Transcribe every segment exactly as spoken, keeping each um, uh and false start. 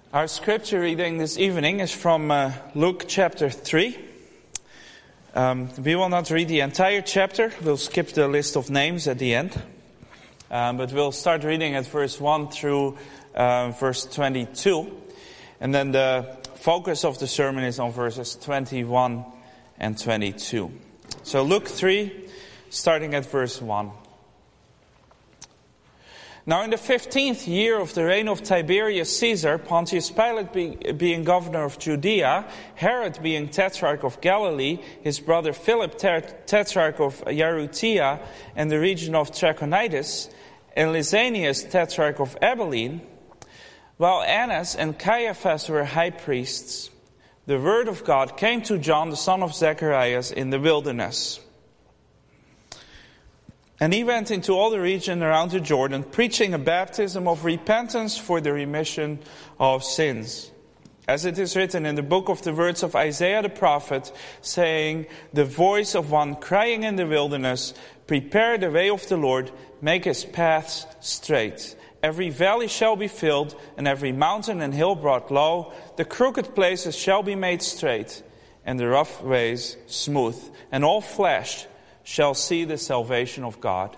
Our scripture reading this evening is from uh, Luke chapter three. Um, we will not read the entire chapter. We'll skip the list of names at the end. Um, but we'll start reading at verse one through uh, verse twenty-two. And then the focus of the sermon is on verses twenty-one and twenty-two. So Luke three, starting at verse one. Now in the fifteenth year of the reign of Tiberius Caesar, Pontius Pilate be, being governor of Judea, Herod being tetrarch of Galilee, his brother Philip ter- tetrarch of Jerusalem and the region of Trachonitis, and Lysanias tetrarch of Abilene, while Annas and Caiaphas were high priests, the word of God came to John the son of Zacharias in the wilderness. And he went into all the region around the Jordan, preaching a baptism of repentance for the remission of sins. As it is written in the book of the words of Isaiah the prophet, saying, "The voice of one crying in the wilderness, prepare the way of the Lord, make his paths straight. Every valley shall be filled, and every mountain and hill brought low. The crooked places shall be made straight, and the rough ways smooth, and all flesh shall see the salvation of God."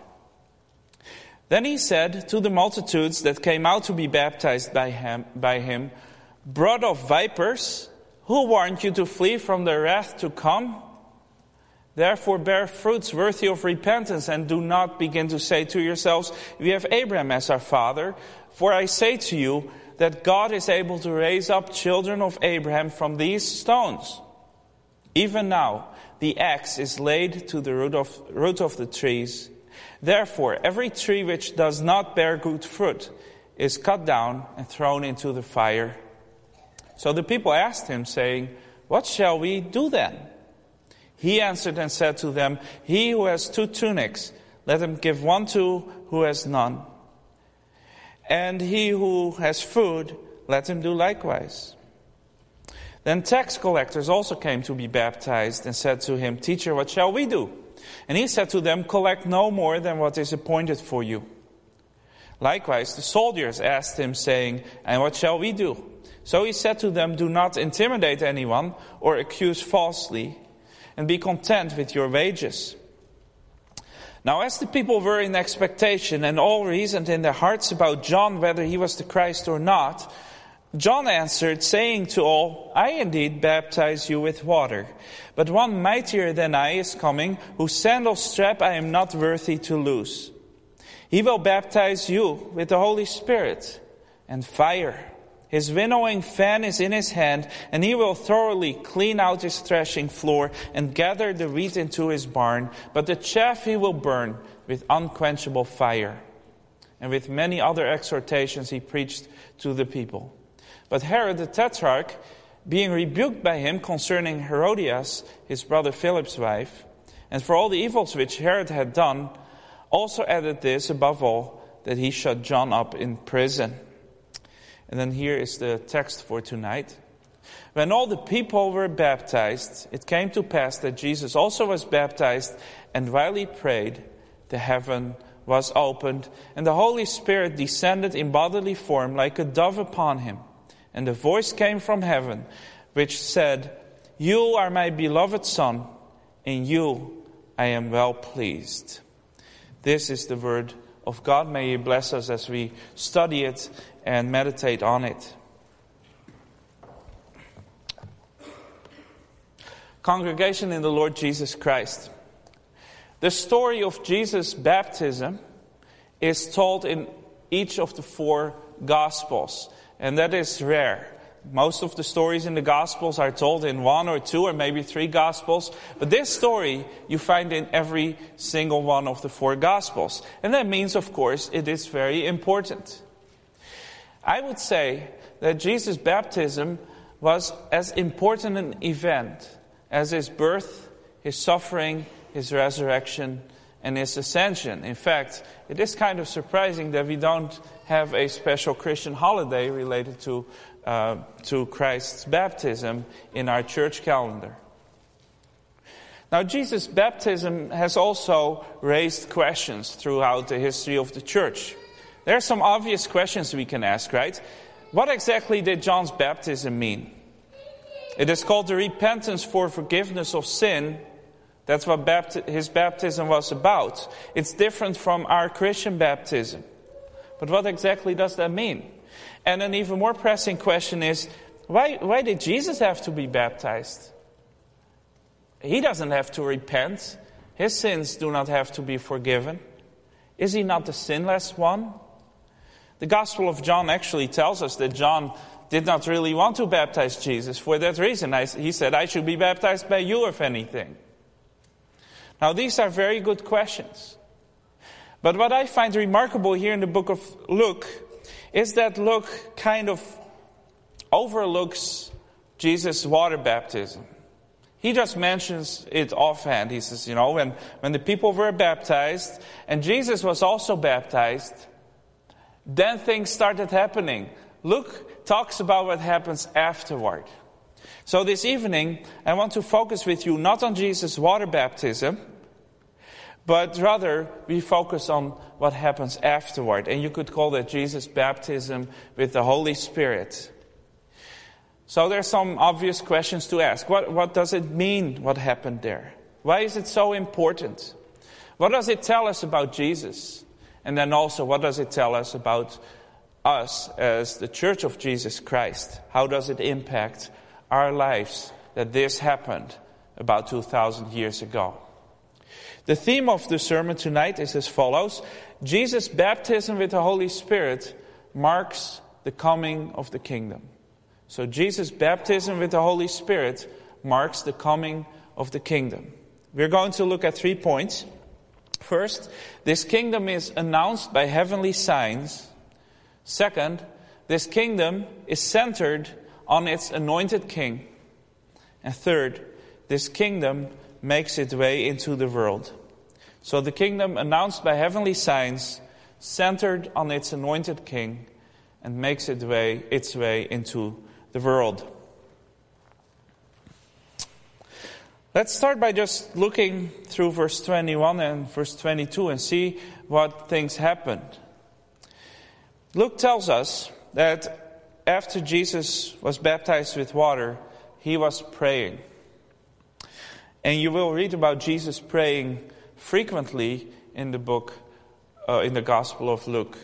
Then he said to the multitudes that came out to be baptized by him, by him, "Brood of vipers, who warned you to flee from the wrath to come? Therefore bear fruits worthy of repentance, and do not begin to say to yourselves, 'We have Abraham as our father.' For I say to you that God is able to raise up children of Abraham from these stones. Even now, the axe is laid to the root of, root of the trees. Therefore, every tree which does not bear good fruit is cut down and thrown into the fire." So the people asked him, saying, "What shall we do then?" He answered and said to them, "He who has two tunics, let him give one to who has none. And he who has food, let him do likewise." Then tax collectors also came to be baptized and said to him, "Teacher, what shall we do?" And he said to them, "Collect no more than what is appointed for you." Likewise, the soldiers asked him, saying, "And what shall we do?" So he said to them, "Do not intimidate anyone or accuse falsely, and be content with your wages." Now as the people were in expectation and all reasoned in their hearts about John whether he was the Christ or not, John answered, saying to all, "I indeed baptize you with water, but one mightier than I is coming, whose sandal strap I am not worthy to loose. He will baptize you with the Holy Spirit and fire. His winnowing fan is in his hand, and he will thoroughly clean out his threshing floor and gather the wheat into his barn, but the chaff he will burn with unquenchable fire." And with many other exhortations he preached to the people. But Herod the tetrarch, being rebuked by him concerning Herodias, his brother Philip's wife, and for all the evils which Herod had done, also added this above all, that he shut John up in prison. And then here is the text for tonight. When all the people were baptized, it came to pass that Jesus also was baptized, and while he prayed, the heaven was opened, and the Holy Spirit descended in bodily form like a dove upon him. And a voice came from heaven, which said, "You are my beloved Son, in you I am well pleased." This is the word of God. May He bless us as we study it and meditate on it. Congregation in the Lord Jesus Christ. The story of Jesus' baptism is told in each of the four Gospels. And that is rare. Most of the stories in the Gospels are told in one or two or maybe three Gospels. But this story you find in every single one of the four Gospels. And that means, of course, it is very important. I would say that Jesus' baptism was as important an event as his birth, his suffering, his resurrection, and his ascension. In fact, it is kind of surprising that we don't have a special Christian holiday related to uh, to Christ's baptism in our church calendar. Now, Jesus' baptism has also raised questions throughout the history of the church. There are some obvious questions we can ask, right? What exactly did John's baptism mean? It is called the repentance for forgiveness of sin. That's what bapti- his baptism was about. It's different from our Christian baptism. But what exactly does that mean? And an even more pressing question is, why, why did Jesus have to be baptized? He doesn't have to repent. His sins do not have to be forgiven. Is he not the sinless one? The Gospel of John actually tells us that John did not really want to baptize Jesus. For that reason, I, he said, I should be baptized by you, if anything. Now, these are very good questions. But what I find remarkable here in the book of Luke is that Luke kind of overlooks Jesus' water baptism. He just mentions it offhand. He says, you know, when, when the people were baptized and Jesus was also baptized, then things started happening. Luke talks about what happens afterward. So this evening, I want to focus with you not on Jesus' water baptism, but rather we focus on what happens afterward. And you could call that Jesus' baptism with the Holy Spirit. So there are some obvious questions to ask. What, what does it mean, what happened there? Why is it so important? What does it tell us about Jesus? And then also, what does it tell us about us as the Church of Jesus Christ? How does it impact our lives that this happened about two thousand years ago? The theme of the sermon tonight is as follows. Jesus' baptism with the Holy Spirit marks the coming of the kingdom. So Jesus' baptism with the Holy Spirit marks the coming of the kingdom. We're going to look at three points. First, this kingdom is announced by heavenly signs. Second, this kingdom is centered on its anointed king. And third, this kingdom makes its way into the world. So the kingdom announced by heavenly signs, centered on its anointed king, and makes its way, its way into the world. Let's start by just looking through verse twenty-one and verse twenty-two and see what things happened. Luke tells us that after Jesus was baptized with water, he was praying. And you will read about Jesus praying frequently in the book, uh, in the Gospel of Luke.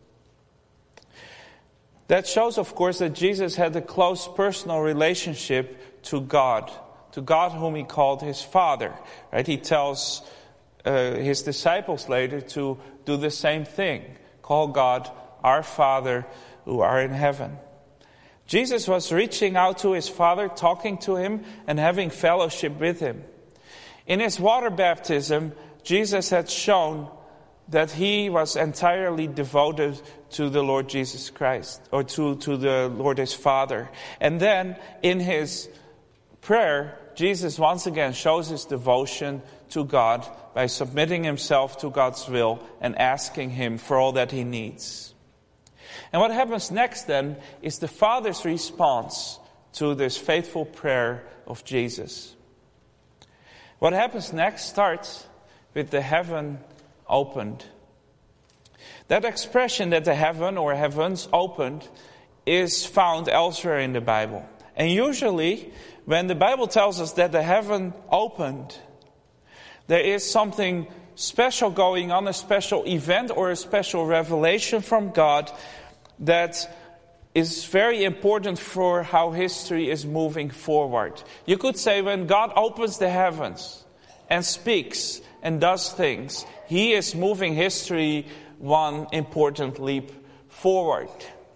That shows, of course, that Jesus had a close personal relationship to God, to God whom he called his Father. Right? He tells uh, his disciples later to do the same thing. Call God our Father who are in heaven. Jesus was reaching out to his Father, talking to him, and having fellowship with him. In his water baptism, Jesus had shown that he was entirely devoted to the Lord Jesus Christ, or to, to the Lord his Father. And then in his prayer, Jesus once again shows his devotion to God by submitting himself to God's will and asking him for all that he needs. And what happens next then is the Father's response to this faithful prayer of Jesus. What happens next starts with the heaven opened. That expression that the heaven or heavens opened is found elsewhere in the Bible. And usually, when the Bible tells us that the heaven opened, there is something special going on, a special event or a special revelation from God that is very important for how history is moving forward. You could say when God opens the heavens and speaks and does things, he is moving history one important leap forward.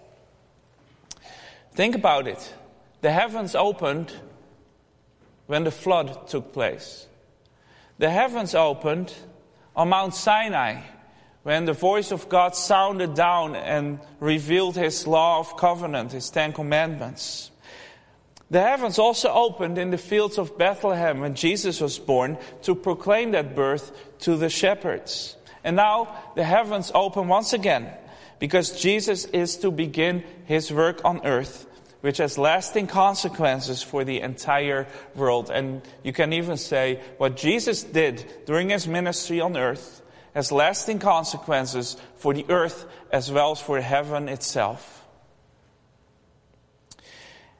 Think about it. The heavens opened when the flood took place. The heavens opened on Mount Sinai when the voice of God sounded down and revealed his law of covenant, his Ten Commandments. The heavens also opened in the fields of Bethlehem when Jesus was born to proclaim that birth to the shepherds. And now the heavens open once again because Jesus is to begin his work on earth, which has lasting consequences for the entire world. And you can even say what Jesus did during his ministry on earth has lasting consequences for the earth as well as for heaven itself.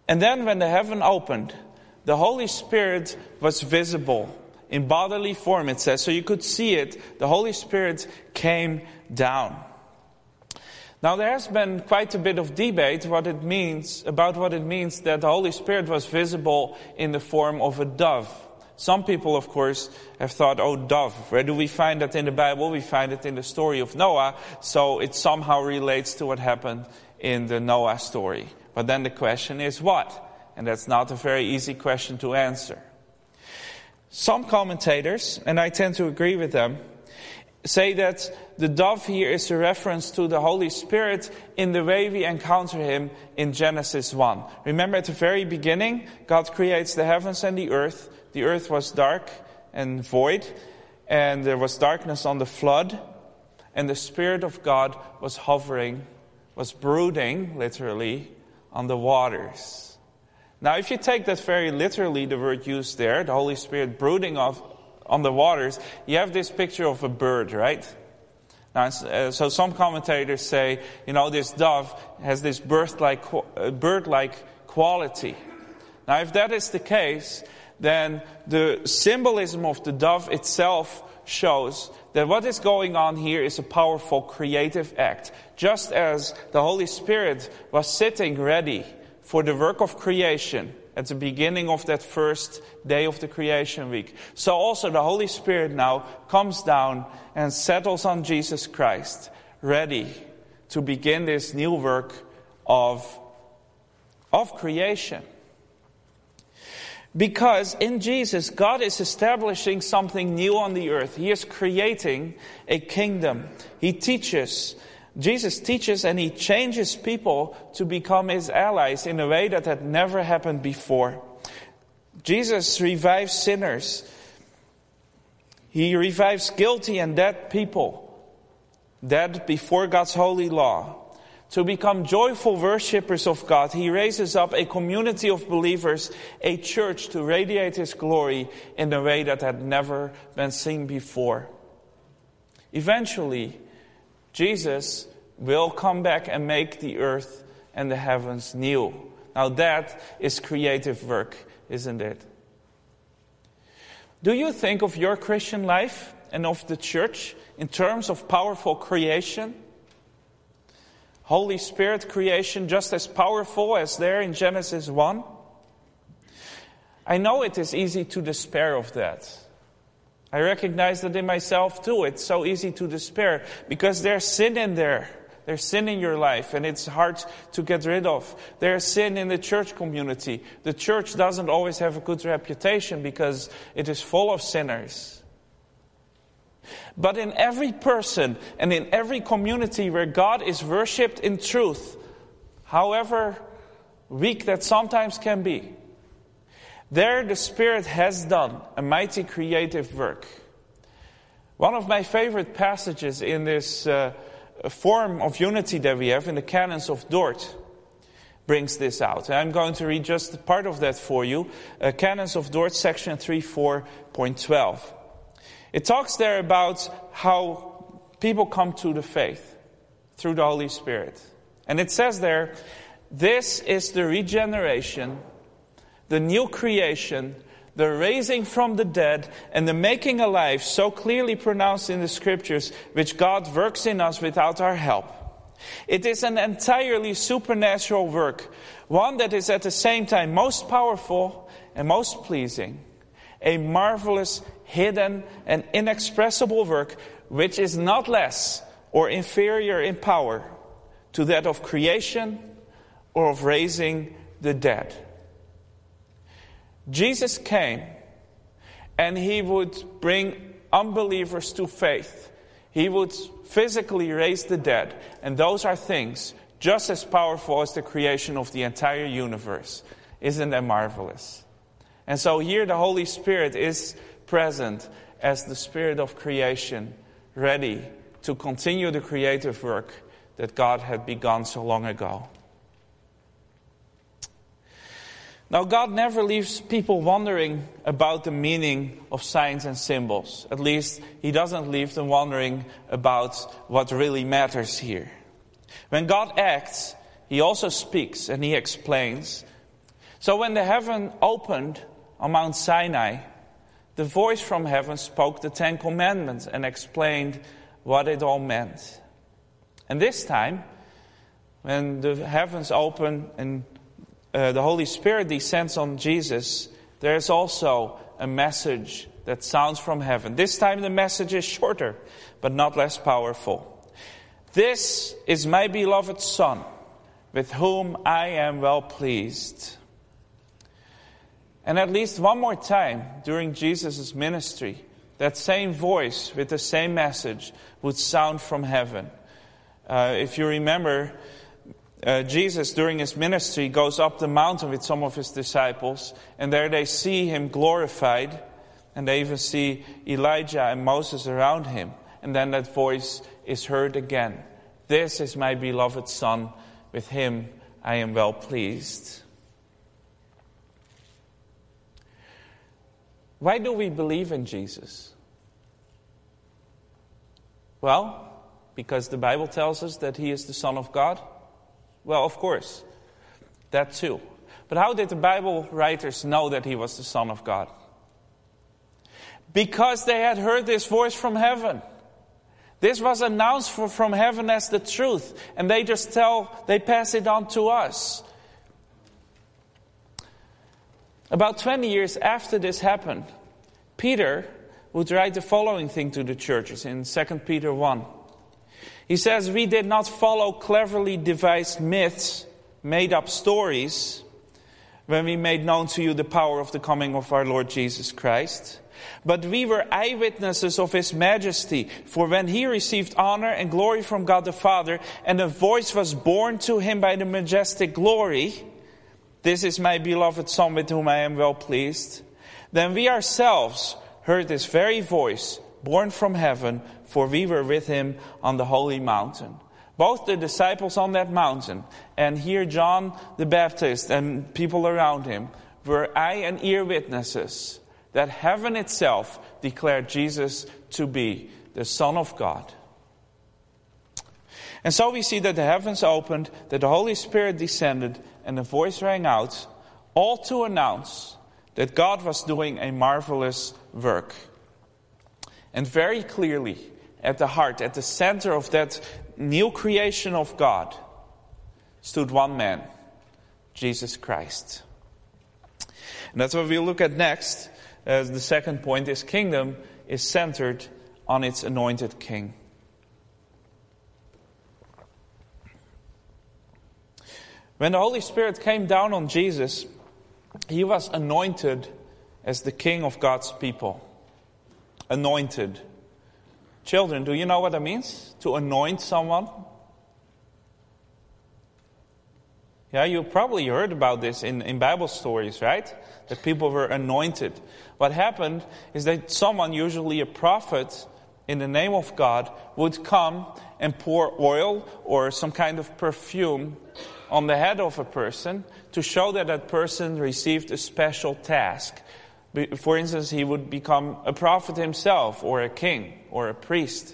And then when the heaven opened, the Holy Spirit was visible in bodily form, it says. So you could see it. The Holy Spirit came down. Now there has been quite a bit of debate what it means, about what it means that the Holy Spirit was visible in the form of a dove. Some people, of course, have thought, oh, dove, where do we find that in the Bible? We find it in the story of Noah, so it somehow relates to what happened in the Noah story. But then the question is what? And that's not a very easy question to answer. Some commentators, and I tend to agree with them, say that the dove here is a reference to the Holy Spirit in the way we encounter Him in Genesis one. Remember at the very beginning, God creates the heavens and the earth. The earth was dark and void, and there was darkness on the flood, and the Spirit of God was hovering, was brooding, literally, on the waters. Now, if you take that very literally, the word used there, the Holy Spirit brooding of, on the waters, you have this picture of a bird, right? Now, uh, so some commentators say, you know, this dove has this bird-like, uh, bird-like quality. Now, if that is the case, then the symbolism of the dove itself shows that what is going on here is a powerful creative act. Just as the Holy Spirit was sitting ready for the work of creation at the beginning of that first day of the creation week, so also the Holy Spirit now comes down and settles on Jesus Christ, ready to begin this new work of, of creation. Because in Jesus, God is establishing something new on the earth. He is creating a kingdom. He teaches, Jesus teaches and He changes people to become His allies in a way that had never happened before. Jesus revives sinners. He revives guilty and dead people, dead before God's holy law. To become joyful worshippers of God, He raises up a community of believers, a church to radiate His glory in a way that had never been seen before. Eventually, Jesus will come back and make the earth and the heavens new. Now that is creative work, isn't it? Do you think of your Christian life and of the church in terms of powerful creation? Holy Spirit creation just as powerful as there in Genesis one? I know it is easy to despair of that. I recognize that in myself too. It's so easy to despair because there's sin in there. There's sin in your life and it's hard to get rid of. There's sin in the church community. The church doesn't always have a good reputation because it is full of sinners. But in every person and in every community where God is worshipped in truth, however weak that sometimes can be, there the Spirit has done a mighty creative work. One of my favorite passages in this uh, form of unity that we have in the Canons of Dort brings this out. And I'm going to read just part of that for you. Uh, Canons of Dort, section three four point twelve. It talks there about how people come to the faith through the Holy Spirit. And it says there, this is the regeneration, the new creation, the raising from the dead, and the making alive, so clearly pronounced in the Scriptures, which God works in us without our help. It is an entirely supernatural work, one that is at the same time most powerful and most pleasing, a marvelous, hidden, and inexpressible work, which is not less or inferior in power to that of creation or of raising the dead. Jesus came and He would bring unbelievers to faith. He would physically raise the dead. And those are things just as powerful as the creation of the entire universe. Isn't that marvelous? And so here the Holy Spirit is present as the Spirit of creation, ready to continue the creative work that God had begun so long ago. Now, God never leaves people wondering about the meaning of signs and symbols. At least, He doesn't leave them wondering about what really matters here. When God acts, He also speaks and He explains. So when the heaven opened on Mount Sinai, the voice from heaven spoke the Ten Commandments and explained what it all meant. And this time, when the heavens open and uh, the Holy Spirit descends on Jesus, there is also a message that sounds from heaven. This time the message is shorter, but not less powerful. This is my beloved Son, with whom I am well pleased. And at least one more time during Jesus' ministry, that same voice with the same message would sound from heaven. Uh, if you remember, uh, Jesus during his ministry goes up the mountain with some of his disciples, and there they see him glorified, and they even see Elijah and Moses around him. And then that voice is heard again. This is my beloved Son, with him I am well pleased. Why do we believe in Jesus? Well, because the Bible tells us that he is the Son of God. Well, of course, that too. But how did the Bible writers know that he was the Son of God? Because they had heard this voice from heaven. This was announced from heaven as the truth. And they just tell, they pass it on to us. About twenty years after this happened, Peter would write the following thing to the churches in Second Peter one. He says, we did not follow cleverly devised myths, made up stories, when we made known to you the power of the coming of our Lord Jesus Christ. But we were eyewitnesses of his majesty. For when he received honor and glory from God the Father, and a voice was borne to him by the majestic glory, this is my beloved Son with whom I am well pleased. Then we ourselves heard this very voice born from heaven, for we were with him on the holy mountain. Both the disciples on that mountain and here John the Baptist and people around him were eye and ear witnesses that heaven itself declared Jesus to be the Son of God. And so we see that the heavens opened, that the Holy Spirit descended, and the voice rang out, all to announce that God was doing a marvelous work. And very clearly, at the heart, at the center of that new creation of God, stood one man, Jesus Christ. And that's what we'll look at next. Uh, the second point, his kingdom is centered on its anointed king. When the Holy Spirit came down on Jesus, he was anointed as the king of God's people. Anointed. Children, do you know what that means? To anoint someone? Yeah, you probably heard about this in, in Bible stories, right? That people were anointed. What happened is that someone, usually a prophet, in the name of God, would come and pour oil or some kind of perfume on the head of a person to show that that person received a special task. For instance, he would become a prophet himself, or a king, or a priest.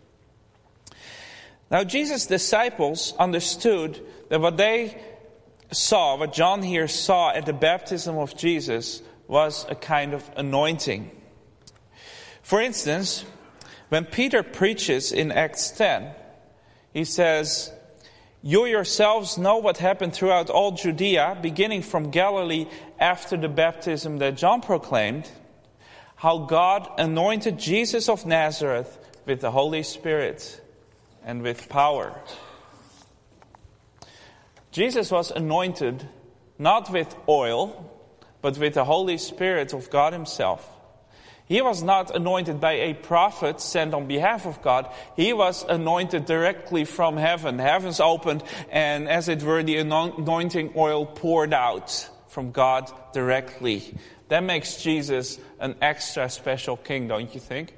Now, Jesus' disciples understood that what they saw, what John here saw at the baptism of Jesus, was a kind of anointing. For instance, when Peter preaches in Acts ten, he says, you yourselves know what happened throughout all Judea, beginning from Galilee after the baptism that John proclaimed, how God anointed Jesus of Nazareth with the Holy Spirit and with power. Jesus was anointed not with oil, but with the Holy Spirit of God himself. He was not anointed by a prophet sent on behalf of God. He was anointed directly from heaven. Heavens opened, and as it were, the anointing oil poured out from God directly. That makes Jesus an extra special king, don't you think?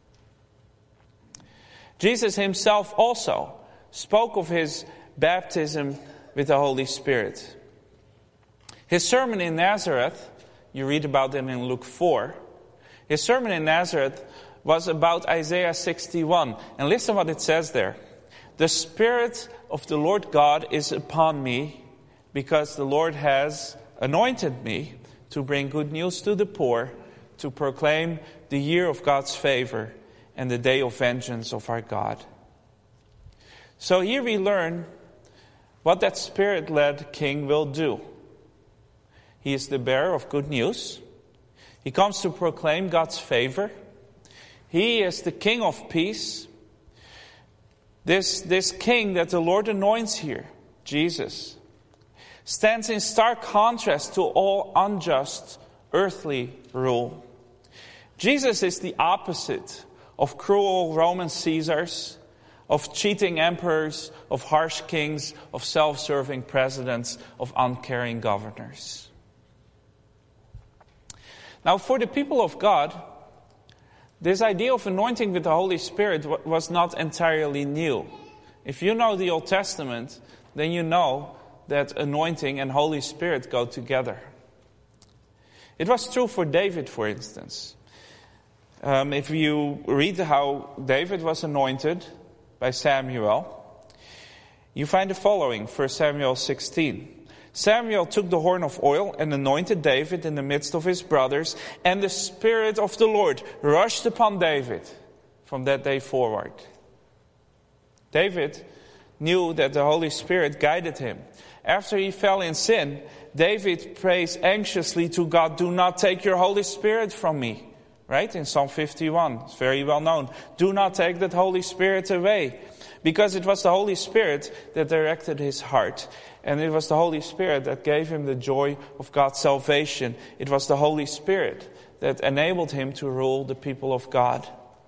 Jesus himself also spoke of his baptism with the Holy Spirit. His sermon in Nazareth, you read about it in Luke four. His sermon in Nazareth was about Isaiah sixty-one. And listen what it says there. The Spirit of the Lord God is upon me, because the Lord has anointed me to bring good news to the poor, to proclaim the year of God's favor and the day of vengeance of our God. So here we learn what that Spirit-led king will do. He is the bearer of good news. He comes to proclaim God's favor. He is the King of peace. This, this king that the Lord anoints here, Jesus, stands in stark contrast to all unjust earthly rule. Jesus is the opposite of cruel Roman Caesars, of cheating emperors, of harsh kings, of self-serving presidents, of uncaring governors. Now, for the people of God, this idea of anointing with the Holy Spirit was not entirely new. If you know the Old Testament, then you know that anointing and Holy Spirit go together. It was true for David, for instance. Um, if you read how David was anointed by Samuel, you find the following, First Samuel sixteen. Samuel took the horn of oil and anointed David in the midst of his brothers, and the Spirit of the Lord rushed upon David from that day forward. David knew that the Holy Spirit guided him. After he fell in sin, David prays anxiously to God, "Do not take your Holy Spirit from me." Right? In Psalm fifty-one, it's very well known. Do not take that Holy Spirit away. Because it was the Holy Spirit that directed his heart. And it was the Holy Spirit that gave him the joy of God's salvation. It was the Holy Spirit that enabled him to rule the people of God.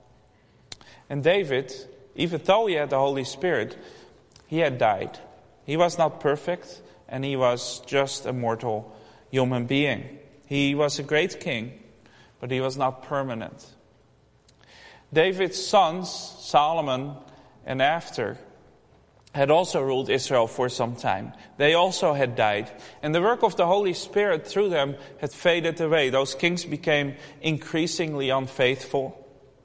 And David, even though he had the Holy Spirit, he had died. He was not perfect, and he was just a mortal human being. He was a great king, but he was not permanent. David's sons, Solomon and after, had also ruled Israel for some time. They also had died. And the work of the Holy Spirit through them had faded away. Those kings became increasingly unfaithful.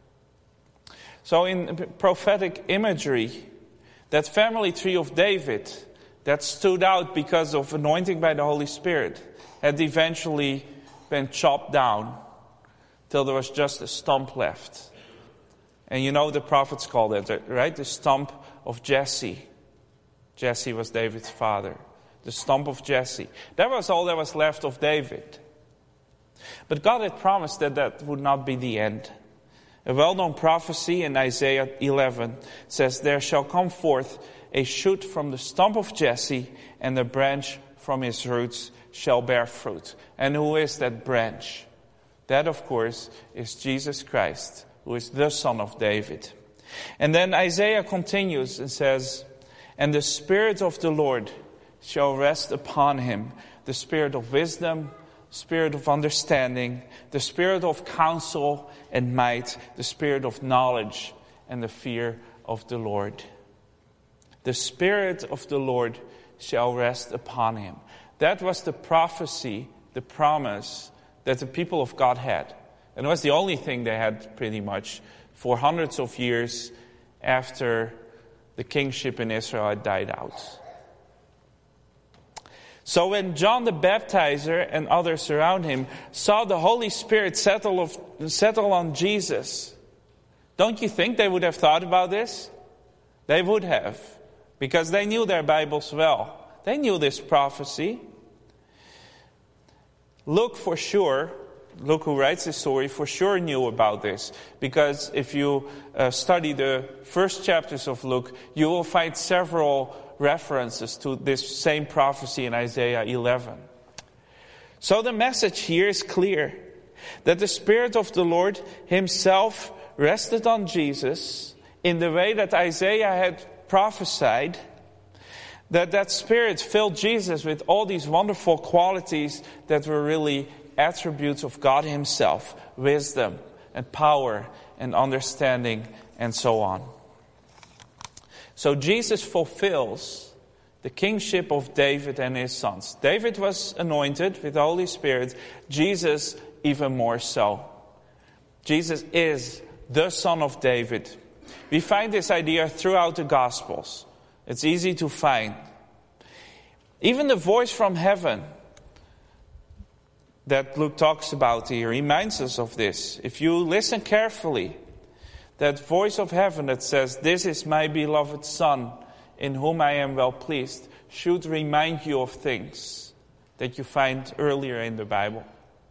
So in prophetic imagery, that family tree of David that stood out because of anointing by the Holy Spirit had eventually been chopped down till there was just a stump left. And you know the prophets called it, right? The stump of Jesse. Jesse was David's father. The stump of Jesse. That was all that was left of David. But God had promised that that would not be the end. A well-known prophecy in Isaiah eleven says, "There shall come forth a shoot from the stump of Jesse, and a branch from his roots shall bear fruit." And who is that branch? That, of course, is Jesus Christ, who is the Son of David. And then Isaiah continues and says, "And the Spirit of the Lord shall rest upon him, the Spirit of wisdom, Spirit of understanding, the Spirit of counsel and might, the Spirit of knowledge and the fear of the Lord." The Spirit of the Lord shall rest upon him. That was the prophecy, the promise that the people of God had. And it was the only thing they had pretty much for hundreds of years after the kingship in Israel had died out. So when John the Baptizer and others around him saw the Holy Spirit settle, of, settle on Jesus, don't you think they would have thought about this? They would have, because they knew their Bibles well. They knew this prophecy. Luke for sure, Luke who writes this story for sure knew about this. Because if you uh, study the first chapters of Luke, you will find several references to this same prophecy in Isaiah eleven. So the message here is clear. That the Spirit of the Lord himself rested on Jesus in the way that Isaiah had prophesied. That that Spirit filled Jesus with all these wonderful qualities that were really attributes of God himself. Wisdom and power and understanding and so on. So Jesus fulfills the kingship of David and his sons. David was anointed with the Holy Spirit. Jesus even more so. Jesus is the Son of David. We find this idea throughout the Gospels. It's easy to find. Even the voice from heaven that Luke talks about here reminds us of this. If you listen carefully, that voice of heaven that says, "This is my beloved Son, in whom I am well pleased," should remind you of things that you find earlier in the Bible.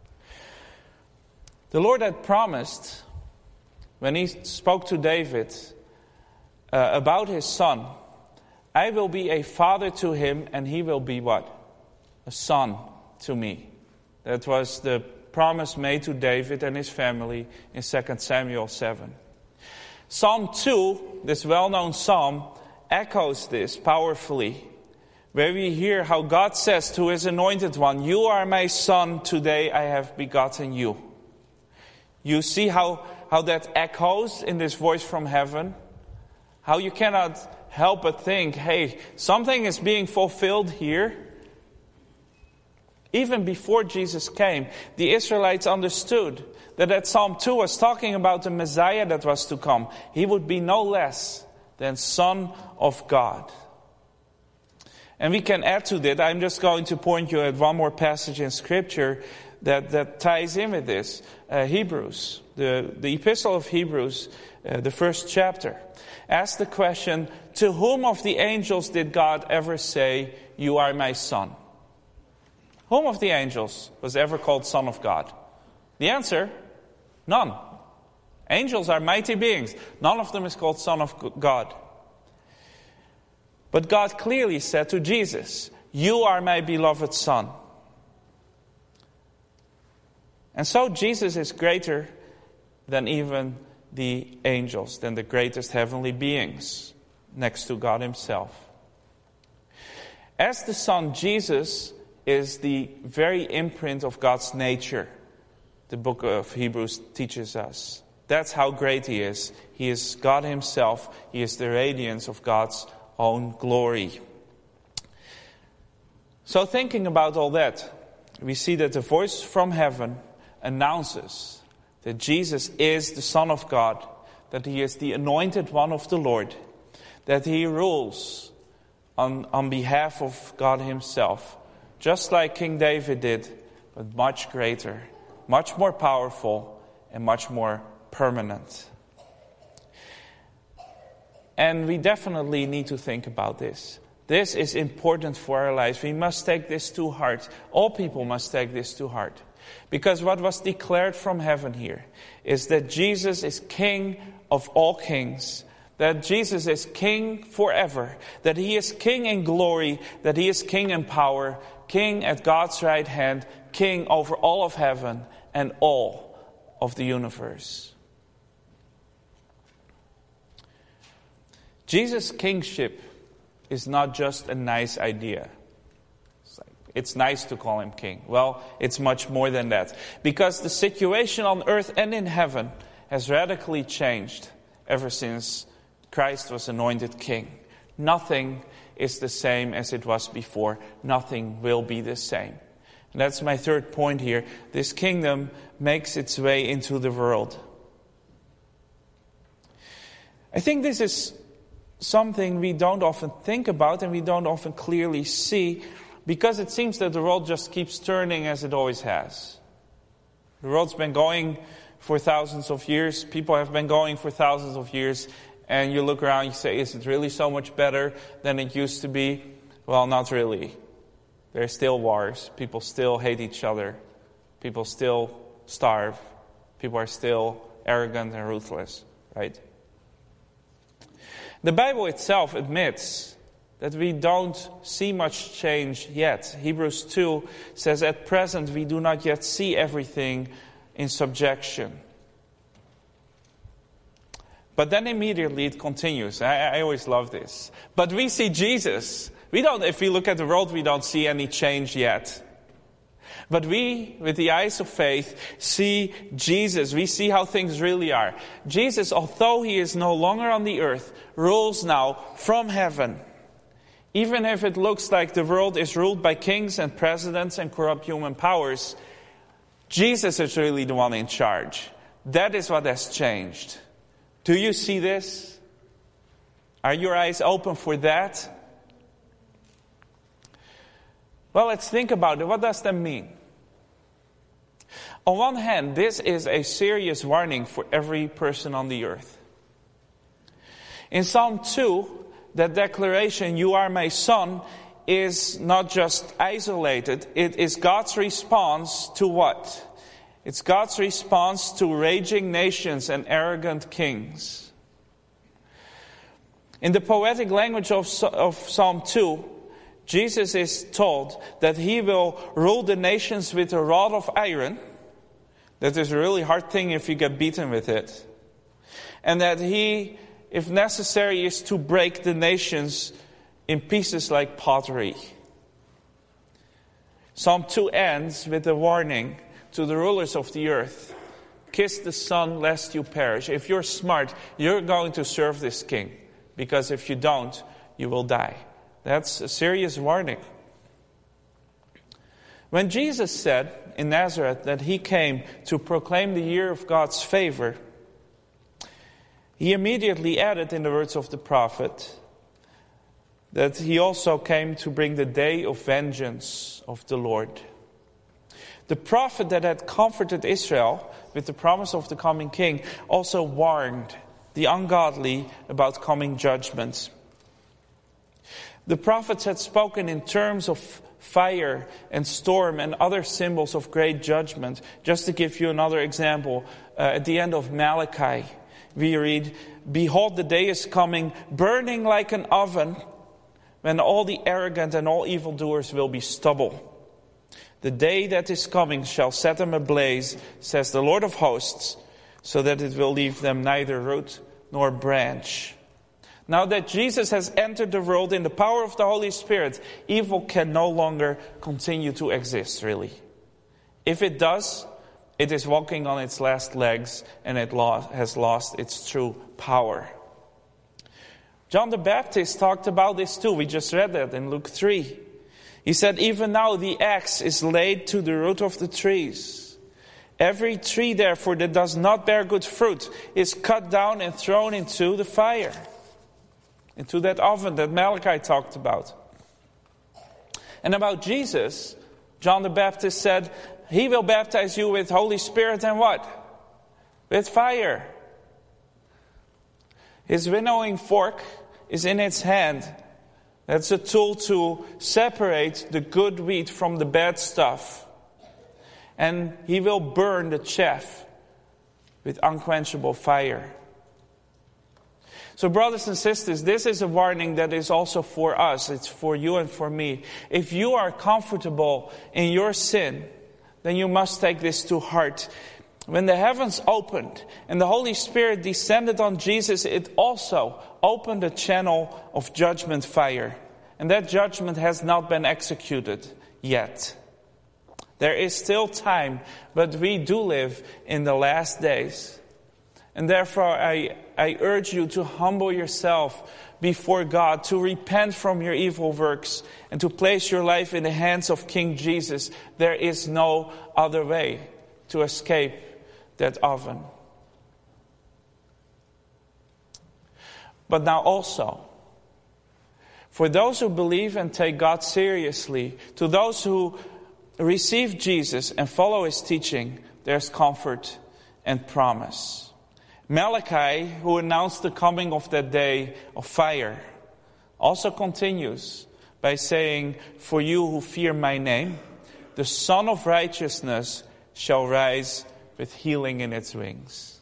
The Lord had promised, when he spoke to David uh, about his son, "I will be a father to him, and he will be" what? "A son to me." That was the promise made to David and his family in Second Samuel seven. Psalm two, this well-known psalm, echoes this powerfully, where we hear how God says to his anointed one, "You are my son, today I have begotten you." You see how, how that echoes in this voice from heaven? How you cannot help but think, hey, something is being fulfilled here. Even before Jesus came, the Israelites understood that that Psalm two was talking about the Messiah that was to come. He would be no less than Son of God. And we can add to that. I'm just going to point you at one more passage in Scripture that, that ties in with this. Uh, Hebrews, the, the Epistle of Hebrews, uh, the first chapter, asks the question, "To whom of the angels did God ever say, 'You are my son'?" Whom of the angels was ever called Son of God? The answer, none. Angels are mighty beings. None of them is called Son of God. But God clearly said to Jesus, "You are my beloved Son." And so Jesus is greater than even the angels, than the greatest heavenly beings, next to God himself. As the Son, Jesus is the very imprint of God's nature, the book of Hebrews teaches us. That's how great he is. He is God himself. He is the radiance of God's own glory. So thinking about all that, we see that the voice from heaven announces that Jesus is the Son of God, that he is the anointed one of the Lord, that he rules on, on behalf of God himself, just like King David did, but much greater, much more powerful, and much more permanent. And we definitely need to think about this. This is important for our lives. We must take this to heart. All people must take this to heart. Because what was declared from heaven here is that Jesus is King of all kings, that Jesus is King forever, that he is King in glory, that he is King in power, King at God's right hand, King over all of heaven and all of the universe. Jesus' kingship is not just a nice idea. It's, like, it's nice to call him king. Well, it's much more than that. Because the situation on earth and in heaven has radically changed ever since Christ was anointed king. Nothing is the same as it was before. Nothing will be the same. And that's my third point here. This kingdom makes its way into the world. I think this is something we don't often think about and we don't often clearly see, because it seems that the world just keeps turning as it always has. The world's been going for thousands of years. People have been going for thousands of years. And you look around, you say, is it really so much better than it used to be? Well, not really. There are still wars. People still hate each other. People still starve. People are still arrogant and ruthless, right? The Bible itself admits that we don't see much change yet. Hebrews two says, at present we do not yet see everything in subjection. But then immediately it continues. I, I always love this. But we see Jesus. We don't, if we look at the world, we don't see any change yet. But we, with the eyes of faith, see Jesus. We see how things really are. Jesus, although he is no longer on the earth, rules now from heaven. Even if it looks like the world is ruled by kings and presidents and corrupt human powers, Jesus is really the one in charge. That is what has changed. Do you see this? Are your eyes open for that? Well, let's think about it. What does that mean? On one hand, this is a serious warning for every person on the earth. In Psalm two, that declaration, "You are my son," is not just isolated. It is God's response to what? It's God's response to raging nations and arrogant kings. In the poetic language of, of Psalm two, Jesus is told that he will rule the nations with a rod of iron. That is a really hard thing if you get beaten with it. And that he, if necessary, is to break the nations in pieces like pottery. Psalm two ends with a warning to the rulers of the earth. Kiss the Son lest you perish. If you're smart, you're going to serve this king. Because if you don't, you will die. That's a serious warning. When Jesus said in Nazareth that he came to proclaim the year of God's favor, he immediately added in the words of the prophet that he also came to bring the day of vengeance of the Lord. The prophet that had comforted Israel with the promise of the coming king also warned the ungodly about coming judgments. The prophets had spoken in terms of fire and storm and other symbols of great judgment. Just to give you another example, uh, at the end of Malachi, we read, "Behold, the day is coming, burning like an oven, when all the arrogant and all evildoers will be stubble. The day that is coming shall set them ablaze, says the Lord of hosts, so that it will leave them neither root nor branch." Now that Jesus has entered the world in the power of the Holy Spirit, evil can no longer continue to exist, really. If it does, it is walking on its last legs and it has lost its true power. John the Baptist talked about this too. We just read that in Luke three. He said, "Even now the axe is laid to the root of the trees. Every tree, therefore, that does not bear good fruit is cut down and thrown into the fire." Into that oven that Malachi talked about. And about Jesus, John the Baptist said, he will baptize you with Holy Spirit and what? With fire. His winnowing fork is in its hand. That's a tool to separate the good wheat from the bad stuff. And he will burn the chaff with unquenchable fire. So brothers and sisters, this is a warning that is also for us. It's for you and for me. If you are comfortable in your sin, then you must take this to heart. When the heavens opened and the Holy Spirit descended on Jesus, it also opened a channel of judgment fire. And that judgment has not been executed yet. There is still time, but we do live in the last days. And therefore, I, I urge you to humble yourself before God, to repent from your evil works, and to place your life in the hands of King Jesus. There is no other way to escape that oven. But now also, for those who believe and take God seriously, to those who receive Jesus and follow his teaching, there's comfort and promise. Malachi, who announced the coming of that day of fire, also continues by saying, "For you who fear my name, the Son of Righteousness shall rise with healing in its wings."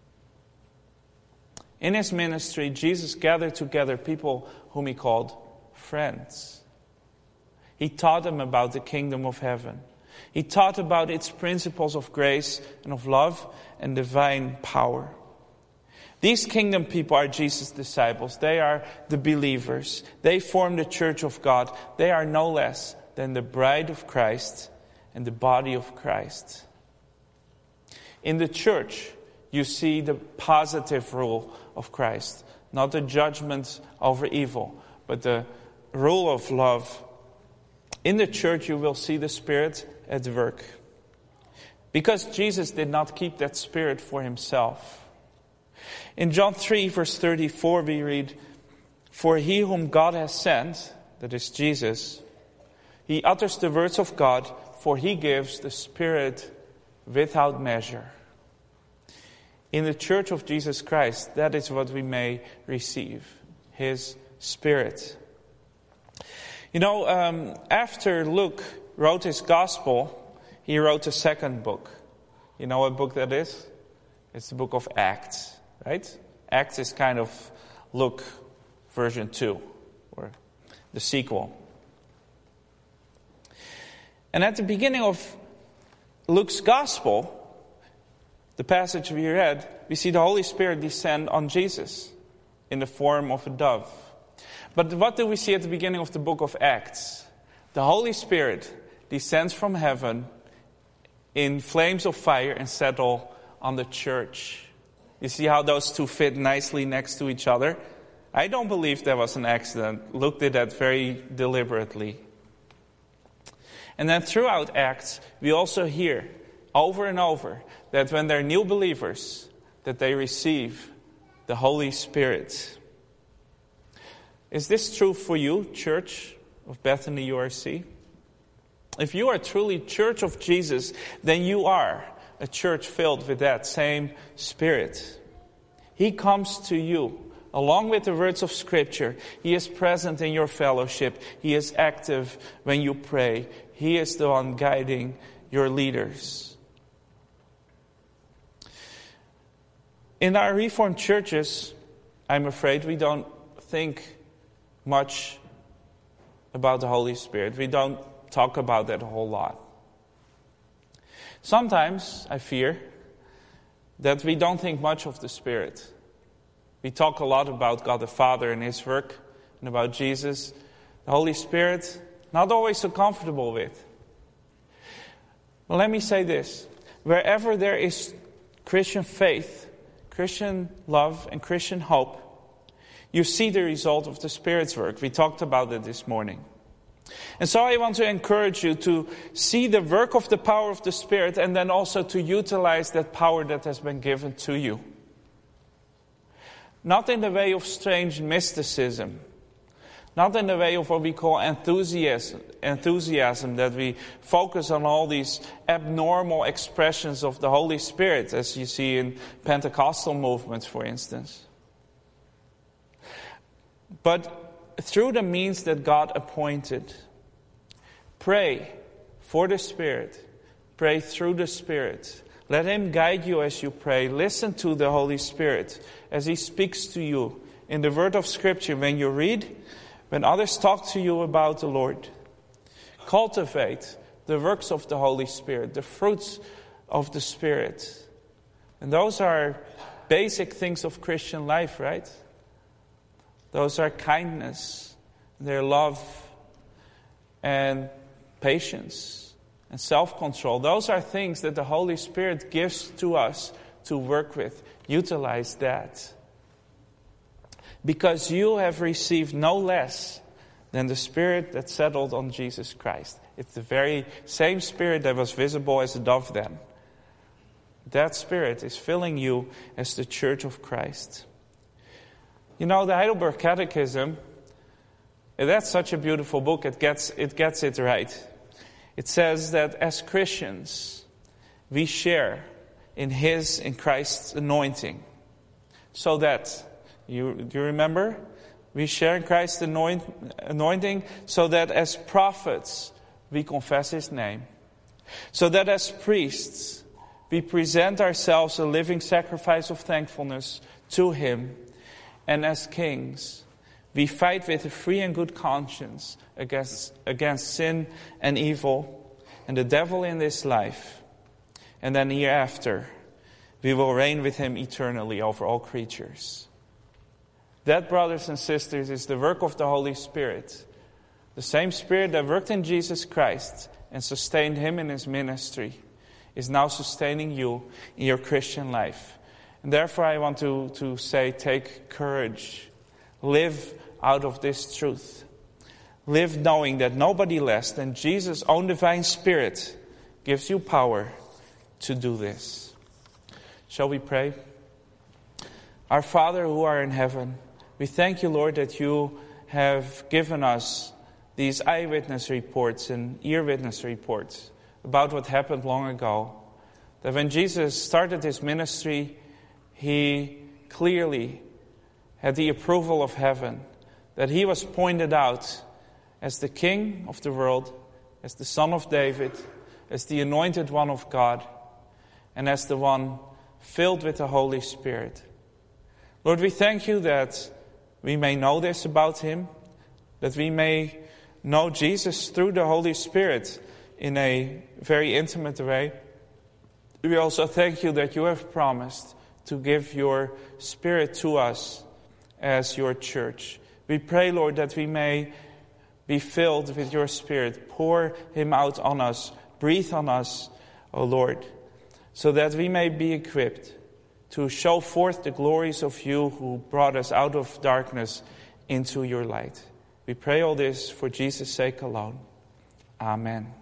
In his ministry, Jesus gathered together people whom he called friends. He taught them about the kingdom of heaven. He taught about its principles of grace and of love and divine power. These kingdom people are Jesus' disciples. They are the believers. They form the church of God. They are no less than the bride of Christ and the body of Christ. In the church, you see the positive rule of Christ. Not the judgment over evil, but the rule of love. In the church, you will see the Spirit at work. Because Jesus did not keep that Spirit for himself. In John three, verse thirty-four, we read, "For he whom God has sent," that is Jesus, "he utters the words of God, for he gives the Spirit without measure. In the Church of Jesus Christ, that is what we may receive, His Spirit. You know, um, after Luke wrote his Gospel, he wrote a second book. You know what book that is? It's the book of Acts, right? Acts is kind of Luke version two, or the sequel. And at the beginning of Luke's Gospel, the passage we read, we see the Holy Spirit descend on Jesus in the form of a dove. But what do we see at the beginning of the book of Acts? The Holy Spirit descends from heaven in flames of fire and settle on the church. You see how those two fit nicely next to each other? I don't believe that was an accident. Luke did that very deliberately. And then throughout Acts, we also hear over and over that when they're new believers, that they receive the Holy Spirit. Is this true for you, Church of Bethany U R C? If you are truly Church of Jesus, then you are a church filled with that same Spirit. He comes to you along with the words of Scripture. He is present in your fellowship. He is active when you pray. He is the one guiding your leaders. In our Reformed churches, I'm afraid we don't think much about the Holy Spirit. We don't talk about that a whole lot. Sometimes, I fear, that we don't think much of the Spirit. We talk a lot about God the Father and His work, and about Jesus. The Holy Spirit, not always so comfortable with. Well, let me say this. Wherever there is Christian faith, Christian love, and Christian hope, you see the result of the Spirit's work. We talked about it this morning. And so I want to encourage you to see the work of the power of the Spirit and then also to utilize that power that has been given to you. Not in the way of strange mysticism. Not in the way of what we call enthusiasm, enthusiasm, that we focus on all these abnormal expressions of the Holy Spirit, as you see in Pentecostal movements, for instance. But through the means that God appointed, pray for the Spirit. Pray through the Spirit. Let Him guide you as you pray. Listen to the Holy Spirit as He speaks to you in the word of Scripture when you read, when others talk to you about the Lord. Cultivate the works of the Holy Spirit, the fruits of the Spirit. And those are basic things of Christian life, right? Those are kindness, their love, and patience, and self-control. Those are things that the Holy Spirit gives to us to work with. Utilize that. Because you have received no less than the Spirit that settled on Jesus Christ. It's the very same Spirit that was visible as a dove then. That Spirit is filling you as the Church of Christ. You know, the Heidelberg Catechism, that's such a beautiful book. It gets, it gets it right. It says that as Christians, we share in His, in Christ's anointing. So that, you, do you remember? We share in Christ's anoint, anointing so that as prophets, we confess His name. So that as priests, we present ourselves a living sacrifice of thankfulness to Him. And as kings, we fight with a free and good conscience against, against sin and evil and the devil in this life. And then hereafter, we will reign with Him eternally over all creatures. That, brothers and sisters, is the work of the Holy Spirit. The same Spirit that worked in Jesus Christ and sustained Him in His ministry is now sustaining you in your Christian life. And therefore I want to, to say, take courage. Live out of this truth. Live knowing that nobody less than Jesus' own divine Spirit gives you power to do this. Shall we pray? Our Father who art in heaven, we thank you, Lord, that you have given us these eyewitness reports and ear witness reports about what happened long ago. That when Jesus started his ministry, he clearly had the approval of heaven. That he was pointed out as the King of the world, as the Son of David, as the anointed one of God, and as the one filled with the Holy Spirit. Lord, we thank you that we may know this about him, that we may know Jesus through the Holy Spirit in a very intimate way. We also thank you that you have promised to give your Spirit to us as your church. We pray, Lord, that we may be filled with your Spirit. Pour him out on us. Breathe on us, O Lord, so that we may be equipped to show forth the glories of you who brought us out of darkness into your light. We pray all this for Jesus' sake alone. Amen.